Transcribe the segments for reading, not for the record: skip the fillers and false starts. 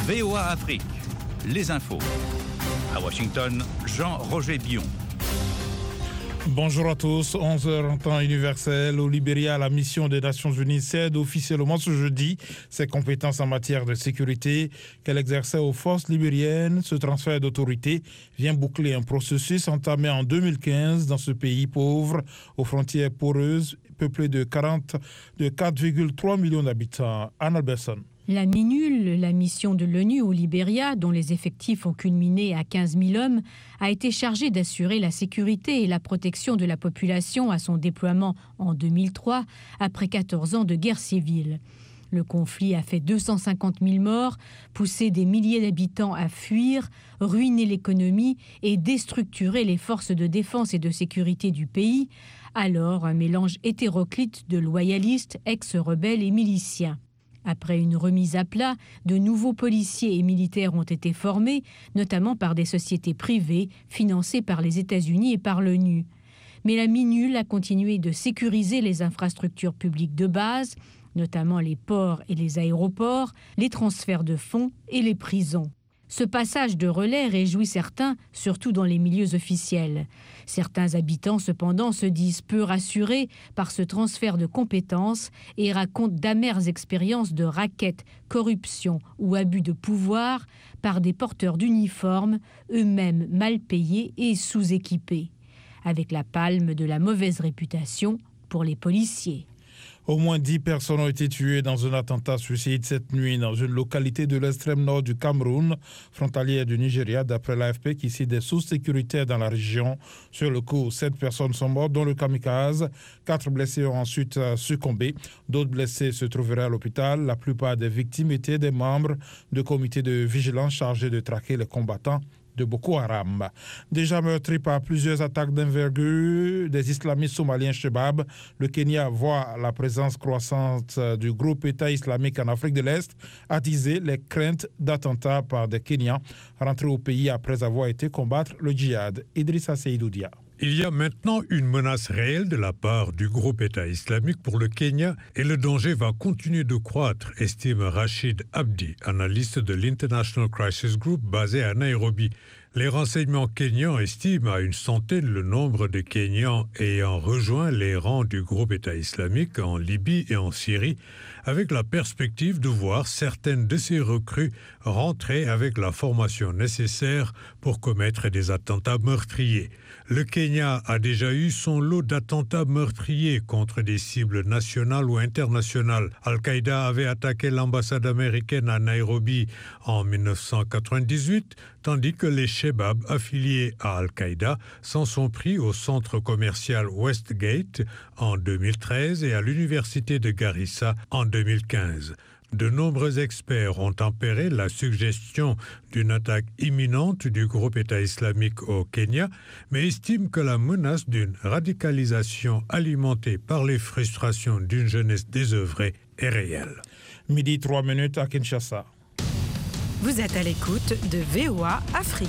VOA Afrique, les infos. À Washington, Jean-Roger Bion. Bonjour à tous, 11h en temps universel. Au Libéria, la mission des Nations Unies cède officiellement ce jeudi ses compétences en matière de sécurité qu'elle exerçait aux forces libériennes. Ce transfert d'autorité vient boucler un processus entamé en 2015 dans ce pays pauvre, aux frontières poreuses, peuplé de 4,3 millions d'habitants. Anne Alberson. La MINUL, la mission de l'ONU au Libéria, dont les effectifs ont culminé à 15 000 hommes, a été chargée d'assurer la sécurité et la protection de la population à son déploiement en 2003, après 14 ans de guerre civile. Le conflit a fait 250 000 morts, poussé des milliers d'habitants à fuir, ruiné l'économie et déstructuré les forces de défense et de sécurité du pays. Alors, un mélange hétéroclite de loyalistes, ex-rebelles et miliciens. Après une remise à plat, de nouveaux policiers et militaires ont été formés, notamment par des sociétés privées financées par les États-Unis et par l'ONU. Mais la MINUL a continué de sécuriser les infrastructures publiques de base, notamment les ports et les aéroports, les transferts de fonds et les prisons. Ce passage de relais réjouit certains, surtout dans les milieux officiels. Certains habitants, cependant, se disent peu rassurés par ce transfert de compétences et racontent d'amères expériences de racket, corruption ou abus de pouvoir par des porteurs d'uniformes, eux-mêmes mal payés et sous-équipés, avec la palme de la mauvaise réputation pour les policiers. Au moins 10 personnes ont été tuées dans un attentat suicide cette nuit dans une localité de l'extrême nord du Cameroun, frontalière du Nigeria, d'après l'AFP qui cite des sources sécuritaires dans la région. Sur le coup, 7 personnes sont mortes, dont le kamikaze. 4 blessés ont ensuite succombé. D'autres blessés se trouveraient à l'hôpital. La plupart des victimes étaient des membres de comités de vigilance chargés de traquer les combattants de Boko Haram. Déjà meurtri par plusieurs attaques d'envergure des islamistes somaliens Chebab, le Kenya voit la présence croissante du groupe État islamique en Afrique de l'Est attiser les craintes d'attentats par des Kenyans rentrés au pays après avoir été combattre le djihad. Idrissa Seydoudia. Il y a maintenant une menace réelle de la part du groupe État islamique pour le Kenya et le danger va continuer de croître, estime Rachid Abdi, analyste de l'International Crisis Group basé à Nairobi. Les renseignements kenyans estiment à une centaine le nombre de Kenyans ayant rejoint les rangs du groupe État islamique en Libye et en Syrie, avec la perspective de voir certaines de ces recrues rentrer avec la formation nécessaire pour commettre des attentats meurtriers. Le Kenya a déjà eu son lot d'attentats meurtriers contre des cibles nationales ou internationales. Al-Qaïda avait attaqué l'ambassade américaine à Nairobi en 1998, tandis que les Chebab affiliés à Al-Qaïda s'en sont pris au centre commercial Westgate en 2013 et à l'université de Garissa en 2015. De nombreux experts ont tempéré la suggestion d'une attaque imminente du groupe État islamique au Kenya, mais estiment que la menace d'une radicalisation alimentée par les frustrations d'une jeunesse désœuvrée est réelle. Midi 3 minutes à Kinshasa. Vous êtes à l'écoute de VOA Afrique.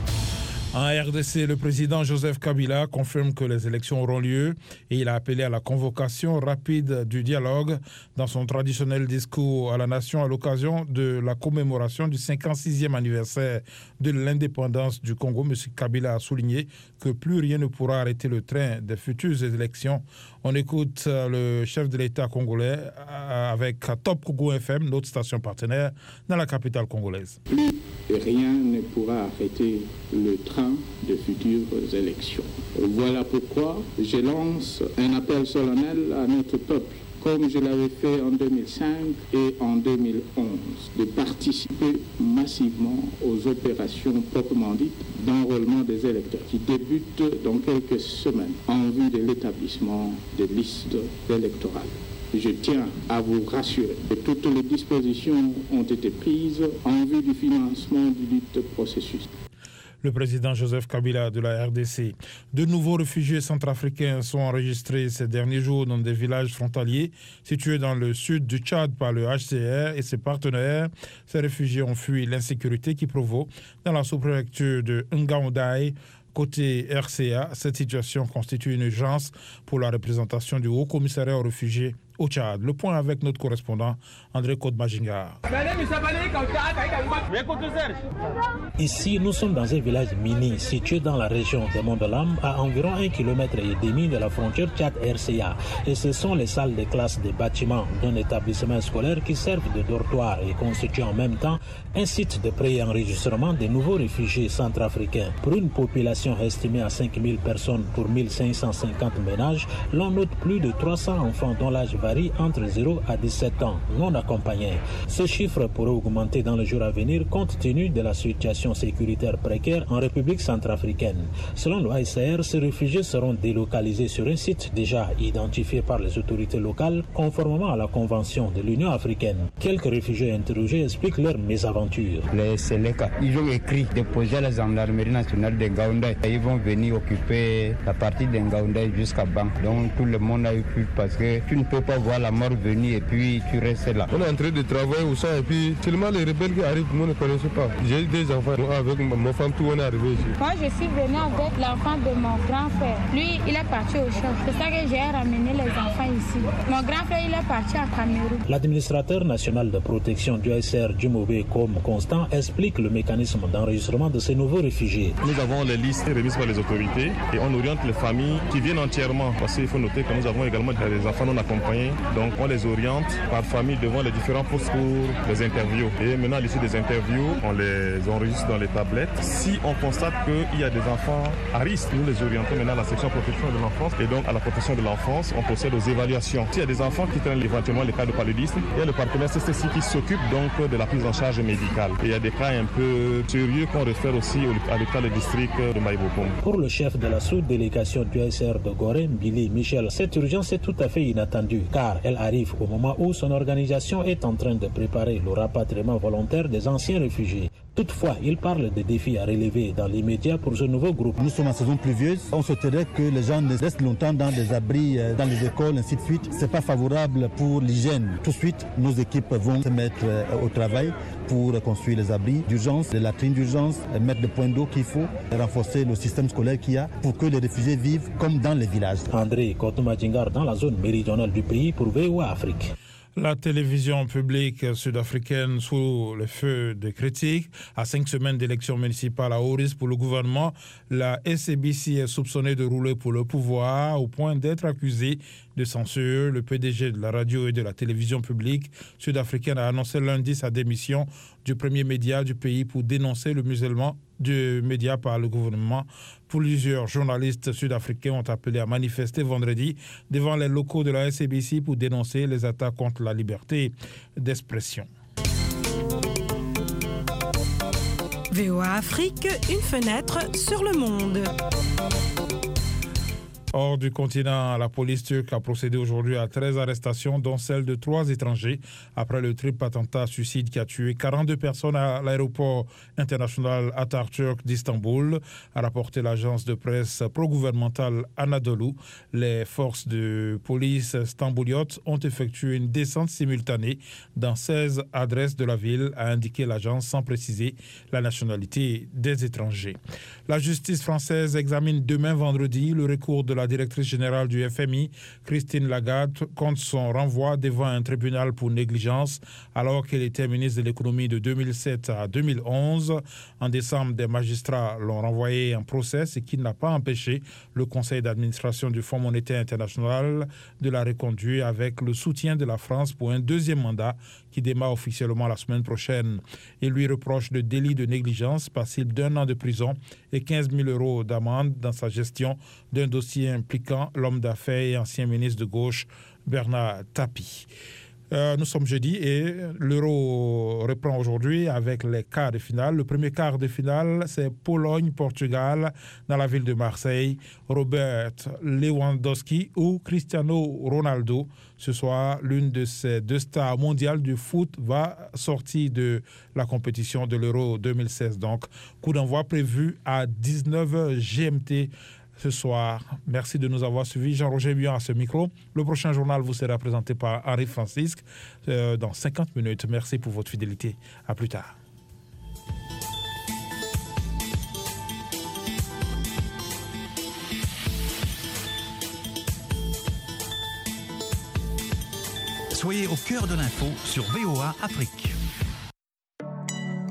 En RDC, le président Joseph Kabila confirme que les élections auront lieu et il a appelé à la convocation rapide du dialogue dans son traditionnel discours à la nation à l'occasion de la commémoration du 56e anniversaire de l'indépendance du Congo. M. Kabila a souligné que plus rien ne pourra arrêter le train des futures élections. On écoute le chef de l'État congolais avec Top Kougou FM, notre station partenaire dans la capitale congolaise. Rien ne pourra arrêter le train de futures élections. Voilà pourquoi je lance un appel solennel à notre peuple, comme je l'avais fait en 2005 et en 2011, de participer massivement aux opérations proprement dites d'enrôlement des électeurs qui débutent dans quelques semaines en vue de l'établissement des listes électorales. Je tiens à vous rassurer que toutes les dispositions ont été prises en vue du financement du dit processus. Le président Joseph Kabila de la RDC. De nouveaux réfugiés centrafricains sont enregistrés ces derniers jours dans des villages frontaliers situés dans le sud du Tchad par le HCR et ses partenaires. Ces réfugiés ont fui l'insécurité qui provoque dans la sous-préfecture de Ngaoundai. Côté RCA, cette situation constitue une urgence pour la représentation du Haut-Commissariat aux réfugiés au Tchad. Le point avec notre correspondant André Kodmajinga. Ici, nous sommes dans un village mini situé dans la région de Mondolam, à environ 1,5 km de la frontière Tchad-RCA. Et ce sont les salles de classe des bâtiments d'un établissement scolaire qui servent de dortoir et constituent en même temps un site de pré-enregistrement des nouveaux réfugiés centrafricains. Pour une population estimée à 5000 personnes pour 1550 ménages, l'on note plus de 300 enfants dont l'âge varie entre 0 à 17 ans, non accompagnés. Ce chiffre pourrait augmenter dans les jours à venir compte tenu de la situation sécuritaire précaire en République centrafricaine. Selon l'OACR, ces réfugiés seront délocalisés sur un site déjà identifié par les autorités locales conformément à la Convention de l'Union africaine. Quelques réfugiés interrogés expliquent leur mésaventure. Les Seleka, ils ont écrit déposer à la gendarmerie nationale de Ngaoundé. Ils vont venir occuper la partie de Ngaoundé jusqu'à Ban. Donc tout le monde a eu peur parce que tu ne peux pas voir la mort venir et puis tu restes là. On est en train de travailler au sein et puis seulement les rebelles qui arrivent, nous ne connaissons pas. J'ai des enfants avec ma femme, tout on est arrivé ici. Moi je suis venu avec l'enfant de mon grand frère. Lui il est parti au champ. C'est ça que j'ai ramené les enfants ici. Mon grand frère il est parti à Cameroun. L'administrateur national de protection du ASR Djumobe comme Constant explique le mécanisme d'enregistrement de ces nouveaux réfugiés. Nous avons les listes remises par les autorités et on oriente les familles qui viennent entièrement parce qu'il faut noter que nous avons également des enfants non accompagnés. Donc on les oriente par famille devant les différents postes pour les interviews. Et maintenant à l'issue des interviews, on les enregistre dans les tablettes. Si on constate qu'il y a des enfants à risque, nous les orientons maintenant à la section protection de l'enfance et donc à la protection de l'enfance, on procède aux évaluations. S'il y a des enfants qui traînent éventuellement les cas de paludisme, il y a le partenaire CCC qui s'occupe donc de la prise en charge médicale. Et il y a des cas un peu sérieux qu'on réfère aussi à l'hôpital district de Maïbokom. Pour le chef de la sous-délégation du ASR de Gorée, Billy Michel, cette urgence est tout à fait inattendue car elle arrive au moment où son organisation est en train de préparer le rapatriement volontaire des anciens réfugiés. Toutefois, il parle des défis à relever dans l'immédiat pour ce nouveau groupe. Nous sommes en saison pluvieuse. On souhaiterait que les gens restent longtemps dans des abris, dans les écoles, ainsi de suite. Ce n'est pas favorable pour l'hygiène. Tout de suite, nos équipes vont se mettre au travail pour construire les abris d'urgence, les latrines d'urgence, mettre des points d'eau qu'il faut, renforcer le système scolaire qu'il y a pour que les réfugiés vivent comme dans les villages. André Kotouma-Djingar dans la zone méridionale du pays pour VOA Afrique. La télévision publique sud-africaine sous le feu des critiques. À 5 semaines d'élections municipales à haut risque pour le gouvernement, la SABC est soupçonnée de rouler pour le pouvoir au point d'être accusée de censure. Le PDG de la radio et de la télévision publique sud-africaine a annoncé lundi sa démission du premier média du pays pour dénoncer le musellement du média par le gouvernement. Plusieurs journalistes sud-africains ont appelé à manifester vendredi devant les locaux de la SABC pour dénoncer les attaques contre la liberté d'expression. VOA Afrique, une fenêtre sur le monde. Hors du continent, la police turque a procédé aujourd'hui à 13 arrestations, dont celle de 3 étrangers, après le triple attentat suicide qui a tué 42 personnes à l'aéroport international Atatürk d'Istanbul, a rapporté l'agence de presse pro-gouvernementale Anadolu. Les forces de police stambouliotes ont effectué une descente simultanée dans 16 adresses de la ville, a indiqué l'agence sans préciser la nationalité des étrangers. La justice française examine demain vendredi le recours de la directrice générale du FMI, Christine Lagarde, contre son renvoi devant un tribunal pour négligence alors qu'elle était ministre de l'économie de 2007 à 2011. En décembre, des magistrats l'ont renvoyé en procès, ce qui n'a pas empêché le conseil d'administration du Fonds monétaire international de la reconduire avec le soutien de la France pour un deuxième mandat qui démarre officiellement la semaine prochaine. Il lui reproche le délit de négligence passible d'1 an de prison et 15 000 € d'amende dans sa gestion d'un dossier impliquant l'homme d'affaires et ancien ministre de gauche Bernard Tapie. Nous sommes jeudi et l'Euro reprend aujourd'hui avec les quarts de finale. Le premier quart de finale, c'est Pologne-Portugal dans la ville de Marseille. Robert Lewandowski ou Cristiano Ronaldo. Ce soir, l'une de ces deux stars mondiales du foot va sortir de la compétition de l'Euro 2016. Donc, coup d'envoi prévu à 19h GMT. Ce soir. Merci de nous avoir suivis. Jean-Roger Bion à ce micro. Le prochain journal vous sera présenté par Henri Francisque dans 50 minutes. Merci pour votre fidélité. À plus tard. Soyez au cœur de l'info sur VOA Afrique.